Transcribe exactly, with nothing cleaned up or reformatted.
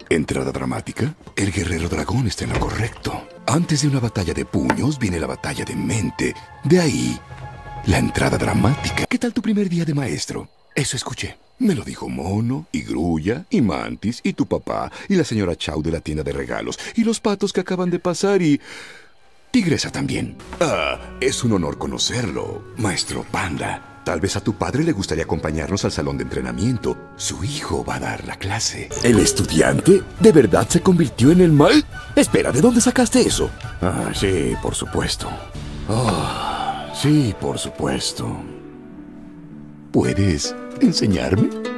¿Entrada dramática? El guerrero dragón está en lo correcto. Antes de una batalla de puños viene la batalla de mente. De ahí, la entrada dramática. ¿Qué tal tu primer día de maestro? Eso escuché. Me lo dijo Mono, y Grulla, y Mantis, y tu papá, y la señora Chao de la tienda de regalos, y los patos que acaban de pasar, y... Tigresa también. Ah, es un honor conocerlo, maestro Panda. Tal vez a tu padre le gustaría acompañarnos al salón de entrenamiento. Su hijo va a dar la clase. ¿El estudiante de verdad se convirtió en el mal? Espera, ¿de dónde sacaste eso? Ah, sí, por supuesto. Oh, sí, por supuesto. ¿Puedes enseñarme?